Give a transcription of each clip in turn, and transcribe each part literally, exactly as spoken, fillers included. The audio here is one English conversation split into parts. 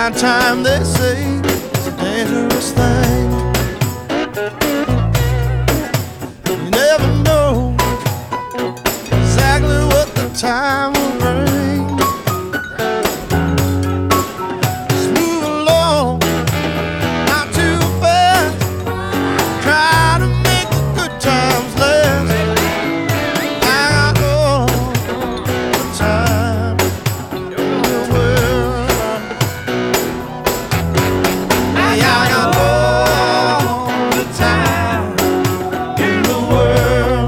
Buying time, they say, is a dangerous thing. You never know exactly what the time will bring. Just move along, not too fast. Try to make the good times last. I got all the time in the world. I got all the time in the world.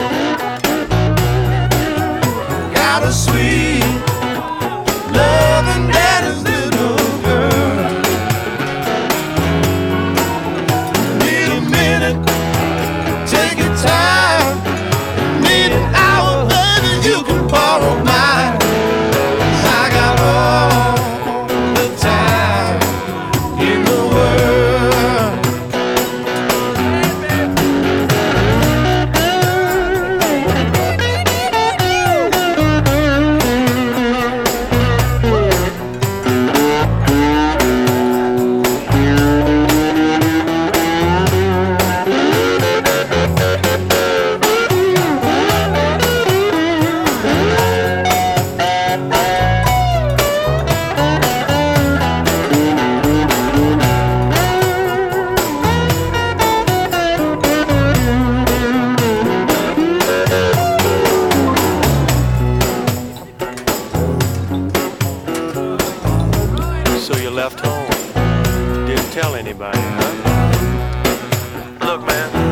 Got a sweet loving daddy's little girl. Need a minute, take your time. Need an hour, baby, you can borrow mine. 'Cause I got all the time in the world. So you left home, didn't tell anybody, huh? Look, man,